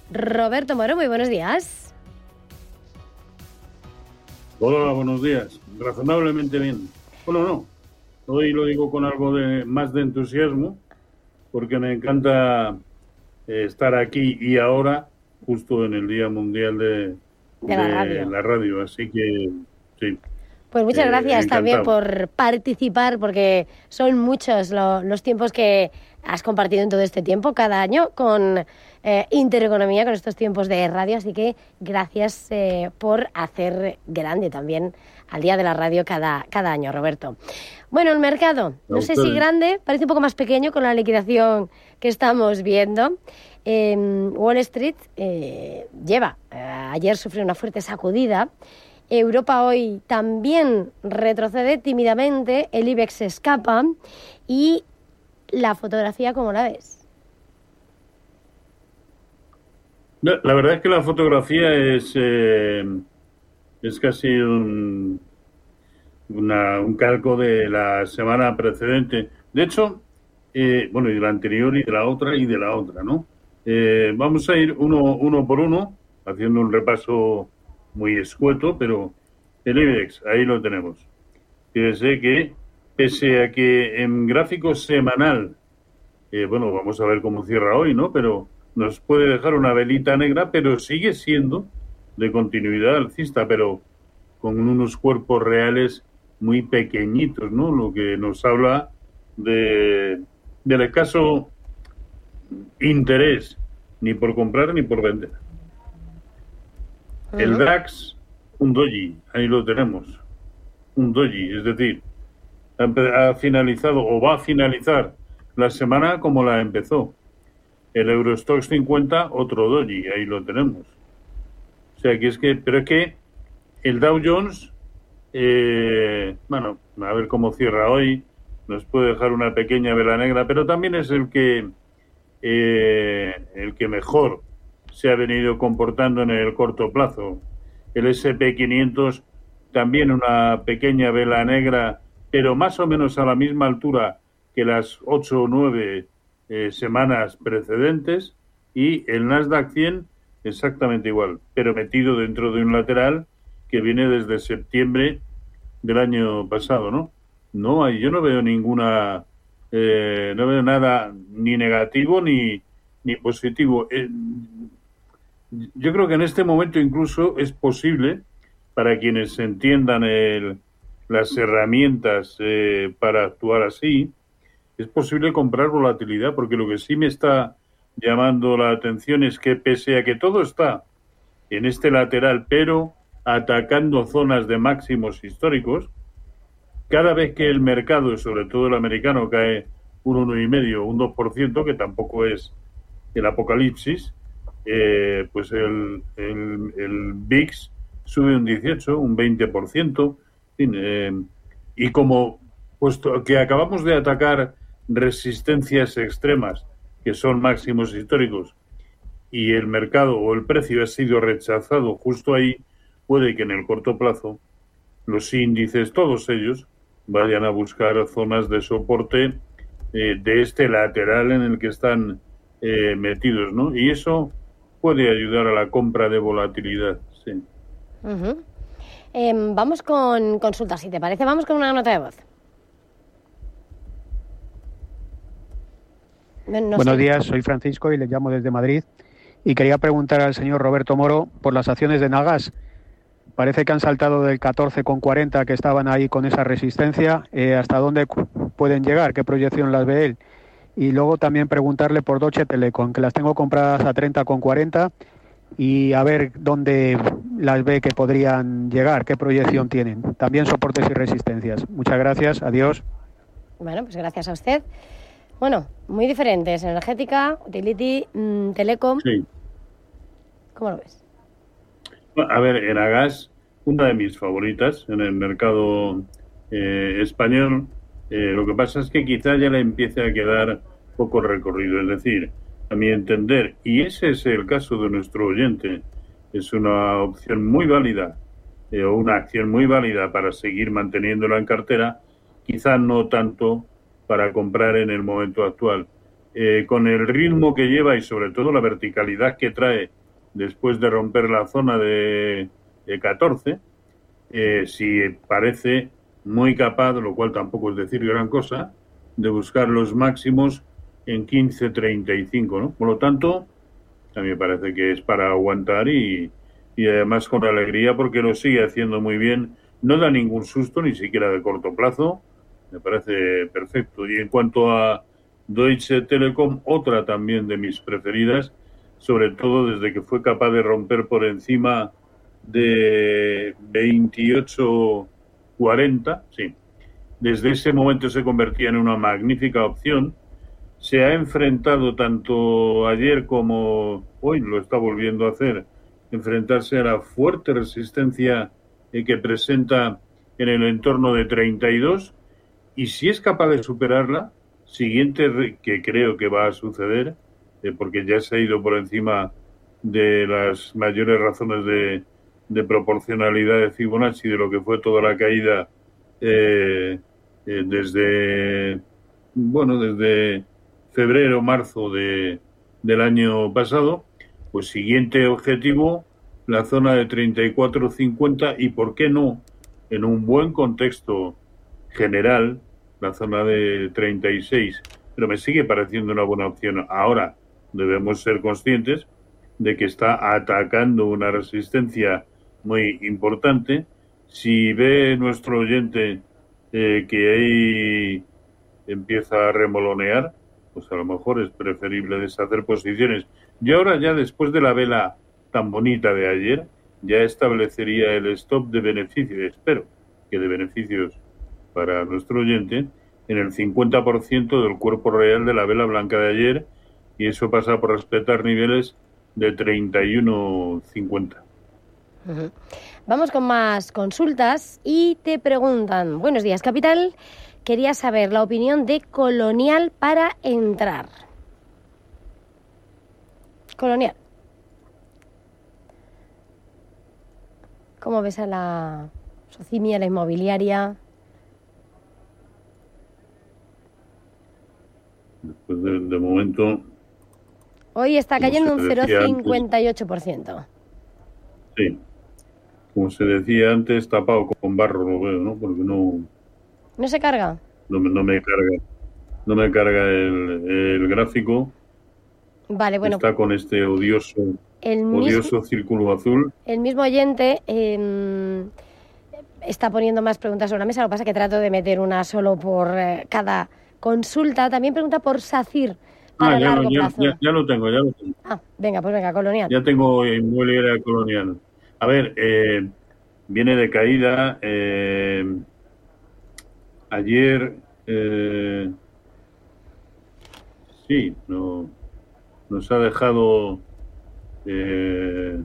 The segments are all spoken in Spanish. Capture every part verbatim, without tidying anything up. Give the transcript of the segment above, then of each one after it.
Roberto Moro, muy buenos días. Hola, buenos días. Razonablemente bien. Bueno, no. Hoy lo digo con algo de más de entusiasmo, porque me encanta eh, estar aquí y ahora, justo en el Día Mundial de, de la de radio. la radio. Así que, sí. Pues muchas eh, gracias encantado. también por participar, porque son muchos lo, los tiempos que has compartido en todo este tiempo, cada año, con eh, Intereconomía, con estos tiempos de radio. Así que gracias eh, por hacer grande también al Día de la Radio cada, cada año, Roberto. Bueno, el mercado, no sé si grande, parece un poco más pequeño con la liquidación que estamos viendo. Eh, Wall Street eh, lleva, eh, ayer sufrió una fuerte sacudida. Europa hoy también retrocede tímidamente, el IBEX se escapa. Y la fotografía, ¿cómo la ves? La verdad es que la fotografía es, eh, es casi un, una, un calco de la semana precedente. De hecho, eh, bueno, y de la anterior y de la otra y de la otra, ¿no? Eh, vamos a ir uno, uno por uno, haciendo un repaso muy escueto, pero el IBEX, ahí lo tenemos. Fíjese que, pese a que en gráfico semanal, eh, bueno, vamos a ver cómo cierra hoy, ¿no? Pero nos puede dejar una velita negra, pero sigue siendo de continuidad alcista, pero con unos cuerpos reales muy pequeñitos, ¿no? Lo que nos habla de del escaso interés ni por comprar ni por vender. Uh-huh. El DAX, un doji, ahí lo tenemos, un doji, es decir, ha, ha finalizado o va a finalizar la semana como la empezó. El Eurostoxx cincuenta, otro doji, ahí lo tenemos. O sea, que es que, pero es que el Dow Jones, eh, bueno, a ver cómo cierra hoy, nos puede dejar una pequeña vela negra, pero también es el que eh, el que mejor se ha venido comportando en el corto plazo. El ese and pe quinientos también una pequeña vela negra, pero más o menos a la misma altura que las ocho o nueve eh, semanas precedentes, y el Nasdaq cien exactamente igual, pero metido dentro de un lateral que viene desde septiembre del año pasado, ¿no? No hay, yo no veo ninguna, eh, no veo nada ni negativo ni, ni positivo. Eh, yo creo que en este momento incluso es posible, para quienes entiendan el, las herramientas eh, para actuar así, es posible comprar volatilidad, porque lo que sí me está llamando la atención es que, pese a que todo está en este lateral, pero atacando zonas de máximos históricos, cada vez que el mercado, sobre todo el americano, cae un uno coma cinco, un dos por ciento, que tampoco es el apocalipsis, eh, pues el, el, el V I X sube un dieciocho, un veinte por ciento, en fin, eh, y como puesto que acabamos de atacar resistencias extremas, que son máximos históricos, y el mercado o el precio ha sido rechazado justo ahí, puede que en el corto plazo los índices, todos ellos, vayan a buscar zonas de soporte eh, de este lateral en el que están eh, metidos, ¿no? Y eso puede ayudar a la compra de volatilidad, sí. Uh-huh. Eh, vamos con consultas, si te parece. Vamos con una nota de voz. No Buenos sé. días, soy Francisco y le llamo desde Madrid. Y quería preguntar al señor Roberto Moro por las acciones de Nagas. Parece que han saltado del catorce con cuarenta, que estaban ahí con esa resistencia. Eh, ¿Hasta dónde pueden llegar? ¿Qué proyección las ve él? Y luego también preguntarle por Deutsche Telekom, que las tengo compradas a treinta con cuarenta, y a ver dónde las ve que podrían llegar, qué proyección tienen. También soportes y resistencias. Muchas gracias, adiós. Bueno, pues gracias a usted. Bueno, muy diferentes. Energética, utility, mmm, telecom. Sí. ¿Cómo lo ves? A ver, Enagas, una de mis favoritas en el mercado eh, español. Eh, lo que pasa es que quizá ya le empiece a quedar poco recorrido. Es decir, a mi entender, y ese es el caso de nuestro oyente, es una opción muy válida, eh, o una acción muy válida para seguir manteniéndola en cartera, quizá no tanto para comprar en el momento actual. Eh, con el ritmo que lleva y sobre todo la verticalidad que trae después de romper la zona de, de catorce, eh, si parece muy capaz, lo cual tampoco es decir gran cosa, de buscar los máximos en quince treinta y cinco, ¿no? Por lo tanto, a mí me parece que es para aguantar y, y además con alegría porque lo sigue haciendo muy bien. No da ningún susto, ni siquiera de corto plazo. Me parece perfecto. Y en cuanto a Deutsche Telekom, otra también de mis preferidas, sobre todo desde que fue capaz de romper por encima de veintiocho cuarenta, sí. Desde ese momento se convertía en una magnífica opción. Se ha enfrentado tanto ayer como hoy, lo está volviendo a hacer, enfrentarse a la fuerte resistencia que presenta en el entorno de treinta y dos, y si es capaz de superarla, siguiente que creo que va a suceder, eh, porque ya se ha ido por encima de las mayores razones de, de proporcionalidad de Fibonacci, de lo que fue toda la caída eh, eh, desde, bueno, desde febrero, marzo de, del año pasado, pues siguiente objetivo, la zona de treinta y cuatro cincuenta, y por qué no, en un buen contexto general, la zona de treinta y seis, pero me sigue pareciendo una buena opción. Ahora debemos ser conscientes de que está atacando una resistencia muy importante. Si ve nuestro oyente eh, que ahí empieza a remolonear, pues a lo mejor es preferible deshacer posiciones. Yo ahora ya, después de la vela tan bonita de ayer, ya establecería el stop de beneficios, espero que de beneficios para nuestro oyente, en el cincuenta por ciento del cuerpo real de la vela blanca de ayer, y eso pasa por respetar niveles de treinta y uno cincuenta. Uh-huh. Vamos con más consultas y te preguntan, buenos días, Capital, quería saber la opinión de Colonial para entrar. Colonial. ¿Cómo ves a la Socimi, la inmobiliaria? Después de, de momento... Hoy está cayendo un cero coma cincuenta y ocho por ciento. Sí. Como se decía antes, tapado con barro lo veo, ¿no? Porque no... ¿No se carga? No, no me carga. No me carga el, el gráfico. Vale, bueno. Está con este odioso, el odioso mismo, círculo azul. El mismo oyente eh, está poniendo más preguntas sobre la mesa. Lo que pasa es que trato de meter una solo por eh, cada consulta. También pregunta por SACIR para ah, ya, largo lo, ya, plazo. Ya, ya lo tengo, ya lo tengo. Ah, venga, pues venga, Colonial. Ya tengo inmobiliaria Colonial. A ver, eh, viene de caída. Eh, ayer, eh, sí, no, nos ha dejado... Eh,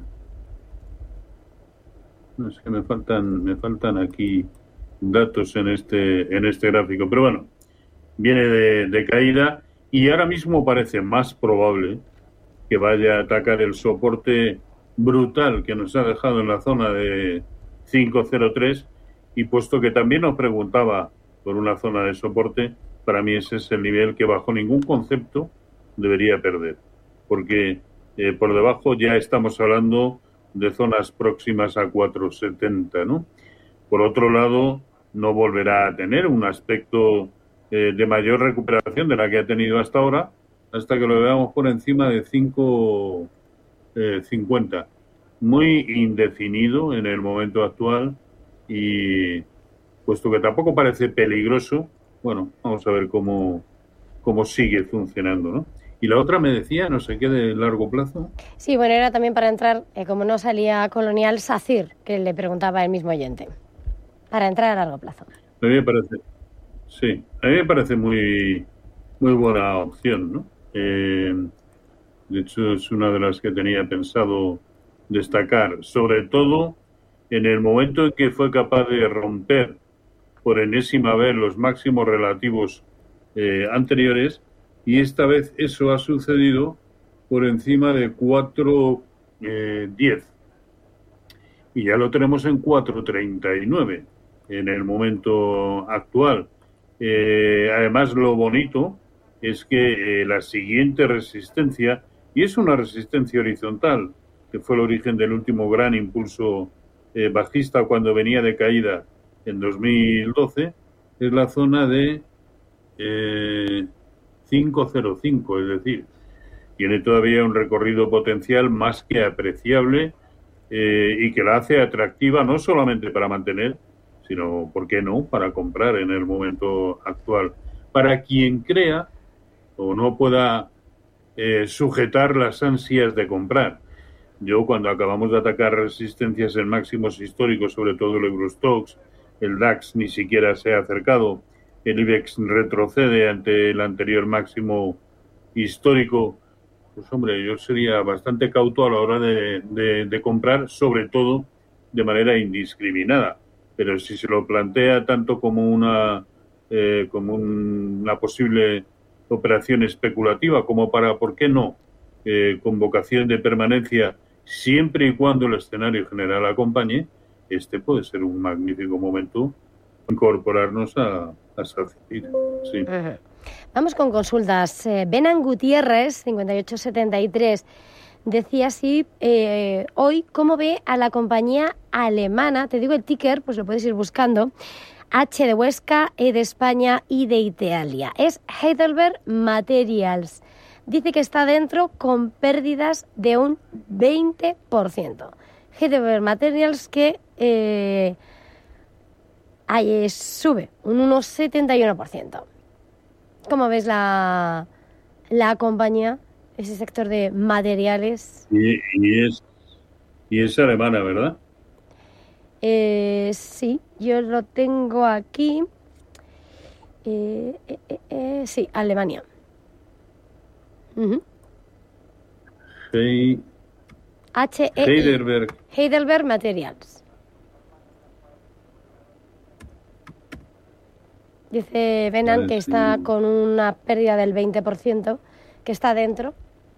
no sé, me faltan, me faltan aquí datos en este, en este gráfico, pero bueno, viene de, de caída y ahora mismo parece más probable que vaya a atacar el soporte brutal que nos ha dejado en la zona de cinco cero tres, y puesto que también nos preguntaba por una zona de soporte, para mí ese es el nivel que bajo ningún concepto debería perder, porque eh, por debajo ya estamos hablando de zonas próximas a cuatro setenta, ¿no? Por otro lado, no volverá a tener un aspecto eh, de mayor recuperación de la que ha tenido hasta ahora, hasta que lo veamos por encima de cinco cincuenta. Muy indefinido en el momento actual y puesto que tampoco parece peligroso, bueno, vamos a ver cómo, cómo sigue funcionando, ¿no? Y la otra me decía, no sé qué, de largo plazo. Sí, bueno, era también para entrar, eh, como no salía Colonial, SACIR, que le preguntaba el mismo oyente, para entrar a largo plazo. A mí me parece, sí, a mí me parece muy, muy buena opción, ¿no? Eh, de hecho, es una de las que tenía pensado destacar, sobre todo en el momento en que fue capaz de romper por enésima vez los máximos relativos eh, anteriores, y esta vez eso ha sucedido por encima de cuatro diez. Y ya lo tenemos en cuatro treinta y nueve en el momento actual. Eh, además, lo bonito es que eh, la siguiente resistencia, y es una resistencia horizontal, que fue el origen del último gran impulso eh, bajista cuando venía de caída en dos mil doce, es la zona de eh, cinco cero cinco, es decir, tiene todavía un recorrido potencial más que apreciable eh, y que la hace atractiva no solamente para mantener, sino, ¿por qué no?, para comprar en el momento actual. Para quien crea o no pueda eh, sujetar las ansias de comprar. Yo, cuando acabamos de atacar resistencias en máximos históricos, sobre todo el Eurostoxx, el DAX ni siquiera se ha acercado, el IBEX retrocede ante el anterior máximo histórico, pues hombre, yo sería bastante cauto a la hora de, de, de comprar, sobre todo de manera indiscriminada. Pero si se lo plantea tanto como una, eh, como un, una posible operación especulativa, como para, ¿por qué no?, eh, con vocación de permanencia, siempre y cuando el escenario general acompañe, este puede ser un magnífico momento incorporarnos a, a SACIR. Sí. Uh-huh. Vamos con consultas. Eh, Benan Gutiérrez, cincuenta y ocho setenta y tres, decía así, eh, hoy, ¿cómo ve a la compañía alemana? Te digo el ticker, pues lo puedes ir buscando. H de Huesca, E de España y de Italia. Es Heidelberg Materials. Dice que está dentro con pérdidas de un veinte por ciento. Heidelberg Materials que eh, ahí sube un uno coma setenta y uno por ciento. ¿Cómo ves la, la compañía, ese sector de materiales? Y, y, es, y es alemana, ¿verdad? Eh, sí, yo lo tengo aquí. Eh, eh, eh, eh, sí, Alemania. Uh-huh. Hey, H E I, Heidelberg. Heidelberg Materials. Dice Benan que está con una pérdida del veinte por ciento, que está dentro.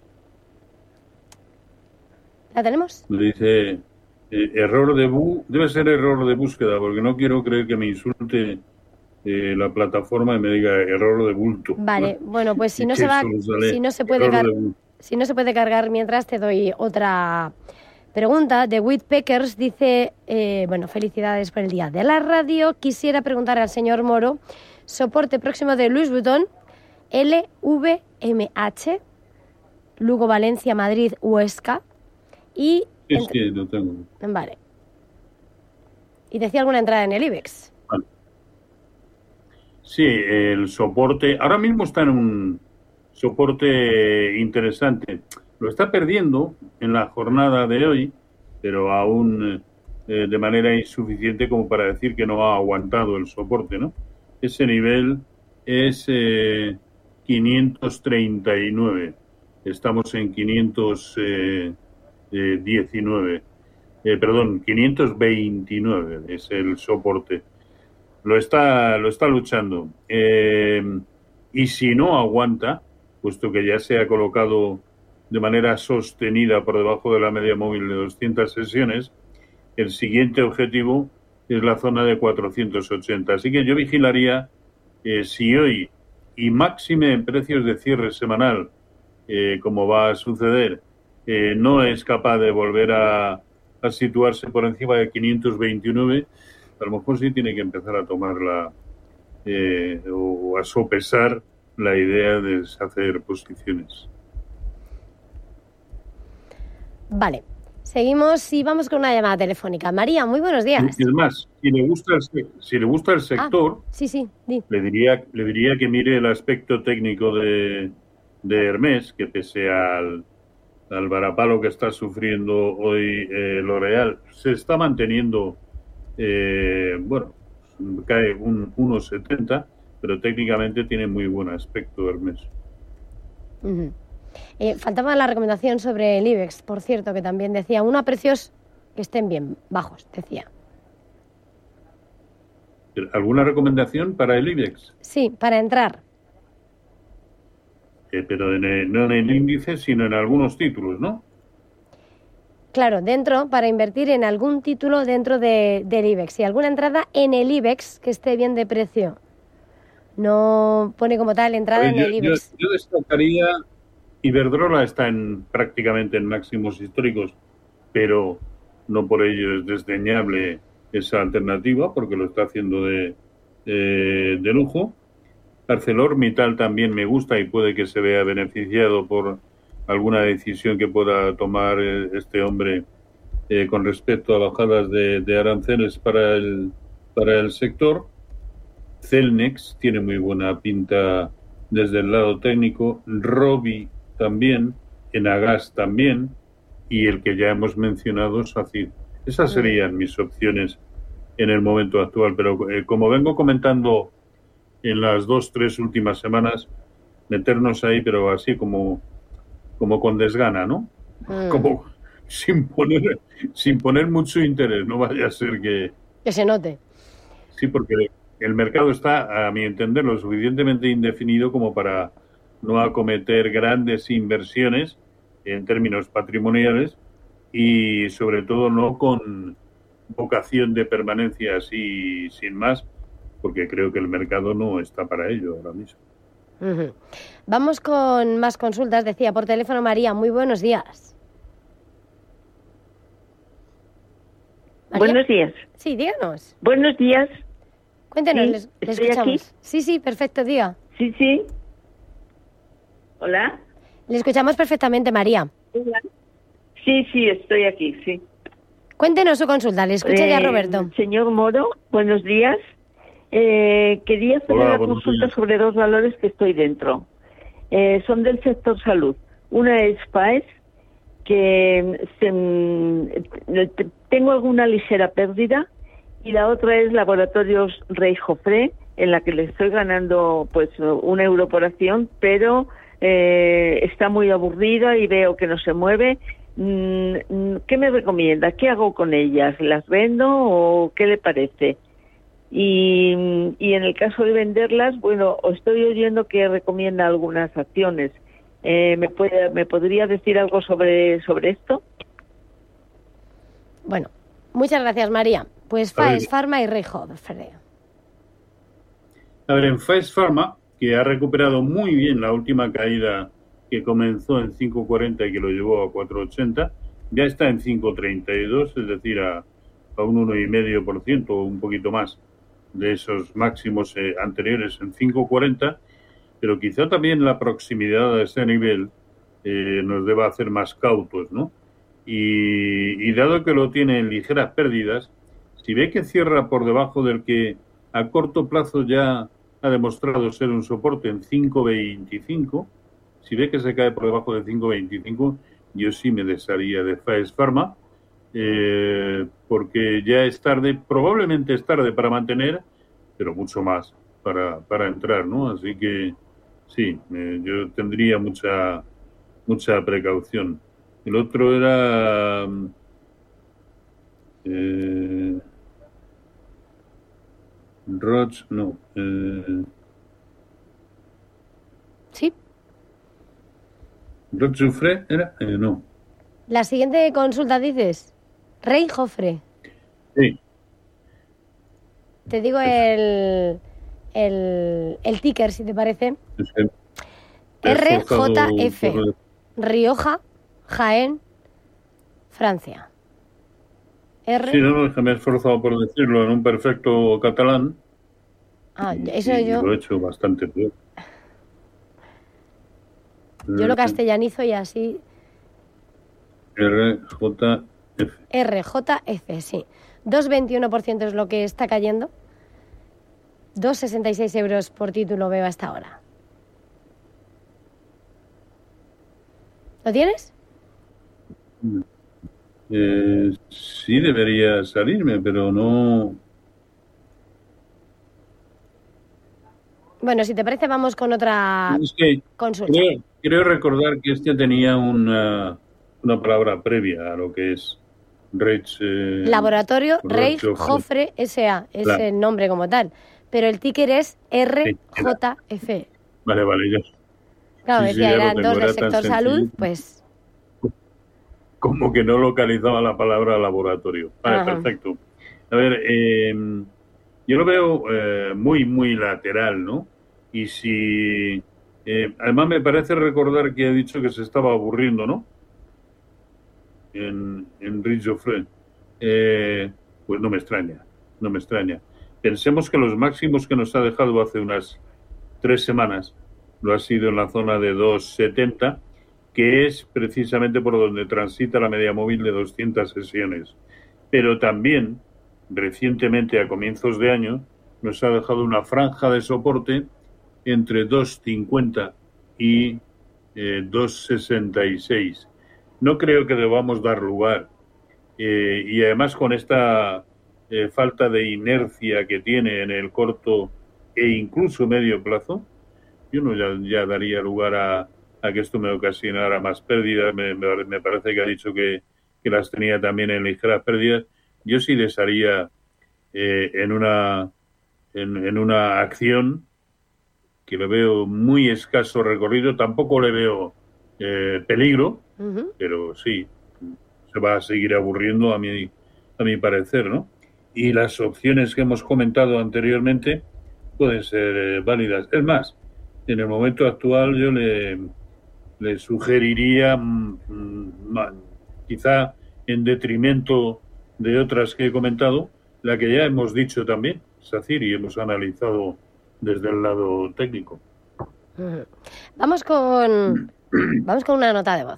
¿La tenemos? Dice, eh, error de bu debe ser error de búsqueda, porque no quiero creer que me insulte eh, la plataforma y me diga error de bulto. Vale, bueno, pues si no se va, si no se puede car si no se puede cargar mientras, te doy otra pregunta. De Whitpeckers dice, eh, bueno, felicidades por el día de la radio. Quisiera preguntar al señor Moro, soporte próximo de Louis Vuitton, L V M H, Lugo, Valencia, Madrid, Huesca. Y es entre... que lo tengo. Vale. ¿Y decía alguna entrada en el IBEX? Vale. Sí, el soporte, ahora mismo está en un soporte interesante. Lo está perdiendo en la jornada de hoy, pero aún eh, de manera insuficiente como para decir que no ha aguantado el soporte, ¿no? Ese nivel es eh, quinientos treinta y nueve. Estamos en quinientos diecinueve. Eh, perdón, quinientos veintinueve es el soporte. Lo está, lo está luchando. Eh, y si no aguanta, puesto que ya se ha colocado de manera sostenida por debajo de la media móvil de doscientas sesiones, el siguiente objetivo es la zona de cuatrocientos ochenta. Así que yo vigilaría eh, si hoy, y máxime en precios de cierre semanal, eh, como va a suceder, eh, no es capaz de volver a, a situarse por encima de quinientos veintinueve, a lo mejor sí tiene que empezar a tomar la eh, o a sopesar la idea de deshacer posiciones. Vale, seguimos y vamos con una llamada telefónica. María, muy buenos días. Es más, si le gusta el, si le gusta el sector, ah, sí, sí, di. le diría le diría que mire el aspecto técnico de, de Hermès, que pese al, al varapalo que está sufriendo hoy eh, L'Oréal, se está manteniendo, eh, bueno, cae un uno setenta, pero técnicamente tiene muy buen aspecto Hermès. Uh-huh. Eh, faltaba la recomendación sobre el IBEX, por cierto, que también decía, uno a precios que estén bien bajos, decía. ¿Alguna recomendación para el IBEX? Sí, para entrar. Eh, pero en el, no en el índice, sino en algunos títulos, ¿no? Claro, dentro, para invertir en algún título dentro de, del IBEX. Y alguna entrada en el IBEX que esté bien de precio. No pone como tal entrada ver, en yo, el IBEX. Yo, yo destacaría... Iberdrola está en prácticamente en máximos históricos. pero no por ello es desdeñable esa alternativa, porque lo está haciendo de, de, de lujo. ArcelorMittal también me gusta y puede que se vea beneficiado por alguna decisión que pueda tomar este hombre eh, con respecto a bajadas de, de aranceles para el, para el sector. Celnex tiene muy buena pinta desde el lado técnico, Robi también, Enagas también, y el que ya hemos mencionado, SACIR. Esas serían mis opciones en el momento actual, pero eh, como vengo comentando en las dos, tres últimas semanas, meternos ahí, pero así como, como con desgana, ¿no? Mm. Como sin poner, sin poner mucho interés, no vaya a ser que... Que se note. Sí, porque el mercado está, a mi entender, lo suficientemente indefinido como para no acometer grandes inversiones en términos patrimoniales y sobre todo no con vocación de permanencia así sin más, porque creo que el mercado no está para ello ahora mismo. Uh-huh. Vamos con más consultas. Decía por teléfono María, muy buenos días. ¿María? Buenos días. Sí, díganos. Buenos días. Cuéntenos, sí, les, les ¿estoy escuchamos. Aquí? Sí, sí, perfecto, diga. Sí, sí. ¿Hola? Le escuchamos perfectamente, María. Hola. Sí, sí, estoy aquí, sí. Cuéntenos su consulta, le escucha eh, ya Roberto. Señor Moro, buenos días. Eh, quería hacer una consulta sobre dos valores que estoy dentro. Eh, son del sector salud. Una es FAES, que se, tengo alguna ligera pérdida, y la otra es Laboratorios Rey Jofré, en la que le estoy ganando pues un euro por acción, pero eh, está muy aburrida y veo que no se mueve. ¿Qué me recomienda? ¿Qué hago con ellas? ¿Las vendo o qué le parece? Y, y en el caso de venderlas, bueno, estoy oyendo que recomienda algunas acciones. Eh, ¿me, puede, ¿Me podría decir algo sobre, sobre esto? Bueno, muchas gracias, María. Pues FAES Pharma y Rey Jofré. A ver, en FAES Pharma, que ha recuperado muy bien la última caída que comenzó en cinco cuarenta y que lo llevó a cuatro ochenta, ya está en cinco treinta y dos, es decir, a, a un uno coma cinco por ciento o un poquito más de esos máximos eh, anteriores en cinco cuarenta, pero quizá también la proximidad a ese nivel eh, nos deba hacer más cautos, ¿no? Y, y dado que lo tiene en ligeras pérdidas, si ve que cierra por debajo del que a corto plazo ya ha demostrado ser un soporte en cinco veinticinco, si ve que se cae por debajo de cinco veinticinco, yo sí me desharía de FAES Pharma, eh, porque ya es tarde, probablemente es tarde para mantener, pero mucho más para, para entrar, ¿no? Así que sí, eh, yo tendría mucha mucha precaución. El otro era eh, Roche, no. Eh, sí. ¿Roche Jofré era? Eh, no. La siguiente consulta dices, Rey Jofré. Sí. Te digo el, el, el ticker, si te parece. Sí. R J F. Rioja, Jaén, Francia. R... Sí, no, no, me he esforzado por decirlo en un perfecto catalán. Ah, y, eso y yo... lo he hecho bastante peor. Yo lo castellanizo y así... R J F. R J F, sí. dos coma veintiuno por ciento es lo que está cayendo. dos coma sesenta y seis euros por título veo hasta ahora. ¿Lo tienes? Eh, sí debería salirme, pero no... Bueno, si te parece, vamos con otra es que consulta. Creo, creo recordar que este tenía una, una palabra previa a lo que es Reich... Eh, Laboratorio Rey Jofré S A, es claro. El nombre como tal. Pero el ticker es R J F. Sí, vale, vale, ya. Claro, sí, decía, sí, eran dos del sector salud, pues... Como que no localizaba la palabra laboratorio. Vale, ajá. Perfecto. A ver, eh, yo lo veo eh, muy, muy lateral, ¿no? Y si... Eh, además me parece recordar que ha dicho que se estaba aburriendo, ¿no? en, en Ritz Joffre, eh, pues no me extraña, no me extraña. Pensemos que los máximos que nos ha dejado hace unas tres semanas lo ha sido en la zona de dos setenta, que es precisamente por donde transita la media móvil de doscientas sesiones. Pero también, recientemente, a comienzos de año, nos ha dejado una franja de soporte entre dos cincuenta y eh, dos sesenta y seis. No creo que debamos dar lugar. Eh, y además con esta eh, falta de inercia que tiene en el corto e incluso medio plazo, yo no ya, ya daría lugar a, a que esto me ocasionara más pérdidas. Me, me, me parece que ha dicho que, que las tenía también en ligeras pérdidas. Yo sí les haría eh, en una en, en una acción que le veo muy escaso recorrido. Tampoco le veo eh, peligro, uh-huh. pero sí, se va a seguir aburriendo a mi, a mi parecer, ¿no? Y las opciones que hemos comentado anteriormente pueden ser eh, válidas. Es más, en el momento actual yo le, le sugeriría, mm, mm, quizá en detrimento de otras que he comentado, la que ya hemos dicho también, SACIR, y hemos analizado desde el lado técnico. Vamos con, vamos con una nota de voz.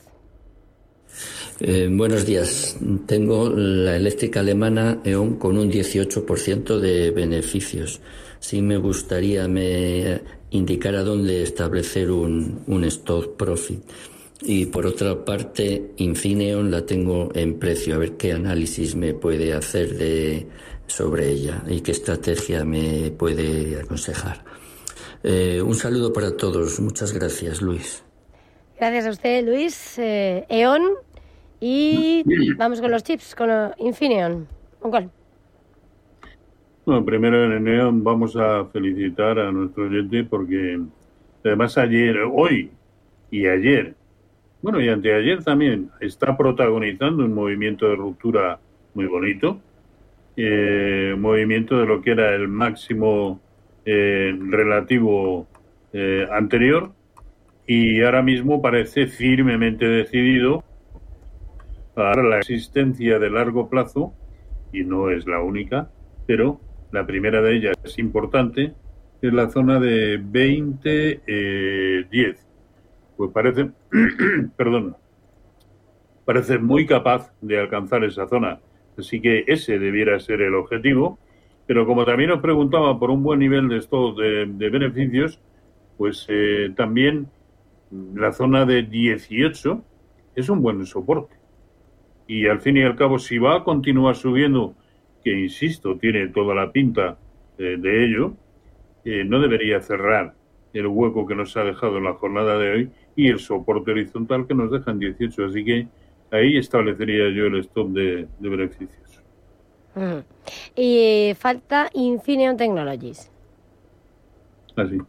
Eh, buenos días. Tengo la eléctrica alemana E O N con un dieciocho por ciento de beneficios. Sí me gustaría me indicara dónde establecer un, un stop profit. Y por otra parte, Infineon la tengo en precio. A ver qué análisis me puede hacer de sobre ella y qué estrategia me puede aconsejar. Eh, un saludo para todos. Muchas gracias, Luis. Gracias a usted, Luis. Eh, E O N. Y vamos con los chips, con Infineon. ¿Con cuál? Bueno, primero en E O N vamos a felicitar a nuestro oyente porque además ayer, hoy y ayer, bueno, y anteayer también, está protagonizando un movimiento de ruptura muy bonito, eh, movimiento de lo que era el máximo eh, relativo eh, anterior, y ahora mismo parece firmemente decidido a la existencia de largo plazo, y no es la única, pero la primera de ellas es importante, es la zona de veinte diez. Pues parece, perdón, parece muy capaz de alcanzar esa zona. Así que ese debiera ser el objetivo. Pero como también os preguntaba por un buen nivel de stock de, de beneficios, pues eh, también la zona de dieciocho es un buen soporte. Y al fin y al cabo, si va a continuar subiendo, que insisto, tiene toda la pinta eh, de ello, eh, no debería cerrar el hueco que nos ha dejado en la jornada de hoy y el soporte horizontal que nos deja en dieciocho. Así que ahí establecería yo el stop de, de beneficios. Uh-huh. Y falta Infineon Technologies. Así.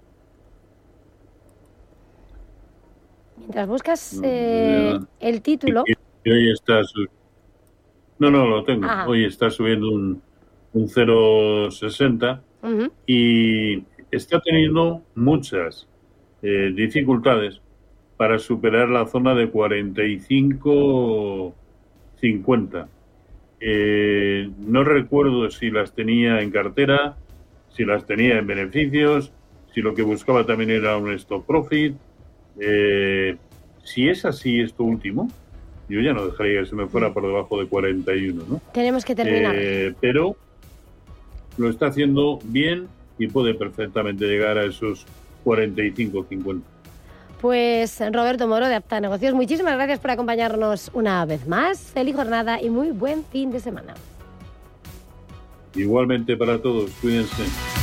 Mientras buscas eh, no, el título... Y hoy está su... No, no, lo tengo. Ajá. Hoy está subiendo un, un cero coma sesenta uh-huh. y está teniendo muchas eh, dificultades para superar la zona de cuarenta y cinco cincuenta. Eh, no recuerdo si las tenía en cartera, si las tenía en beneficios, si lo que buscaba también era un stop profit. Eh, si es así esto último, yo ya no dejaría que se me fuera por debajo de cuarenta y uno, ¿no? Tenemos que terminar. Eh, pero lo está haciendo bien y puede perfectamente llegar a esos cuarenta y cinco cincuenta. Pues Roberto Moro de Apta Negocios, muchísimas gracias por acompañarnos una vez más. Feliz jornada y muy buen fin de semana. Igualmente para todos, cuídense.